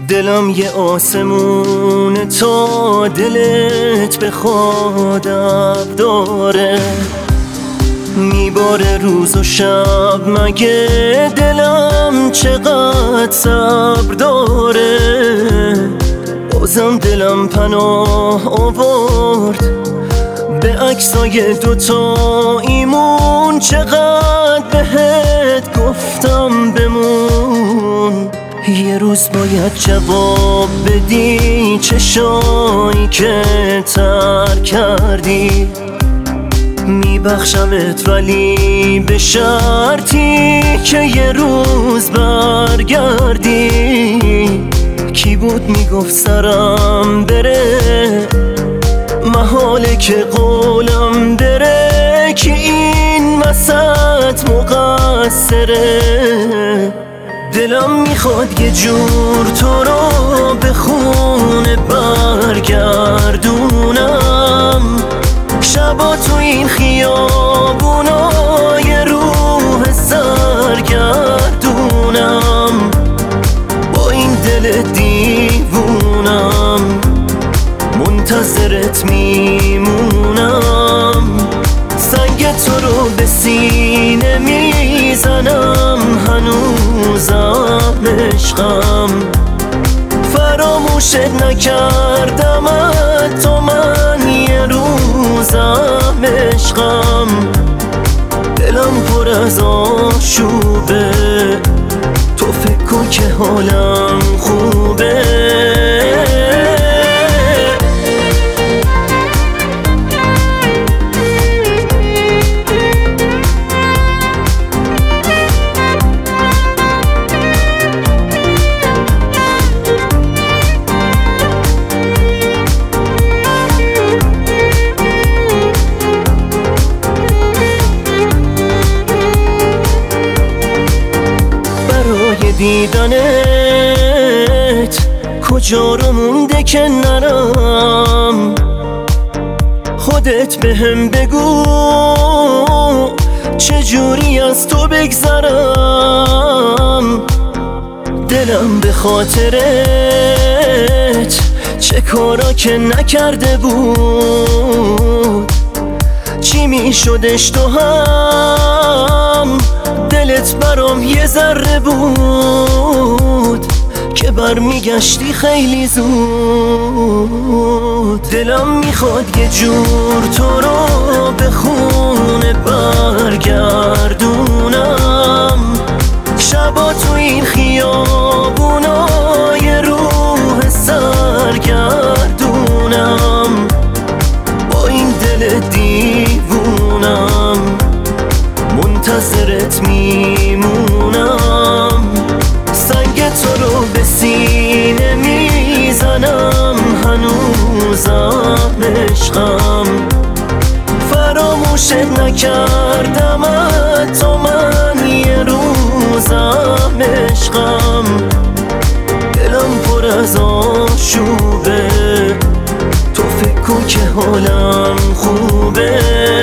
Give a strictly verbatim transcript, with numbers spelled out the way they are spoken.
دلم یه آسمون تا دلت بخواد ابر داره، میباره روز و شب، مگه دلم چقدر صبر داره. بازم دلم پناه آورد به عکسای دوتا ایمون، چقدر بهت گفتم بمون. یه روز باید جواب بدی چشایی که ترک کردی، میبخشمت ولی به شرطی که یه روز برگردی. کی بود میگفت سرم بره، محاله که قولم بره، که این وسط مقصره. دلم میخواد یه جور تو رو به خونه برگردونم، شبا تو این خیابونا یه روح سرگردونم. با این دل دیوونم منتظرت میمونم، سنگ تو رو به سینه میزنم، هنوزم عشقم. فراموشت نکردم تو من یه روزم عشقم. دلم پر از آشوبه، تو فکر کن که حالم خوبه. دیدنت کجا رو مونده که نرم، خودت بهم بگو چجوری از تو بگذرم. دلم به خاطرت چه کارا که نکرده بود، چی میشدش تو هم دلت برام یه ذره بود، که برمیگشتی خیلی زود. دلم میخواد یه جور تو رو به خونه برگردونم، شبا تو این خیابونا یه روح سرگردونم. با این دل دیوونم منتظرت میمونم، سنگ تو رو به سینه میزنم، هنوزم عشقم. فراموشت نکردم تو من یه روزم عشقم. دلم پر از آشوبه، تو فکر کن که حالم خوبه.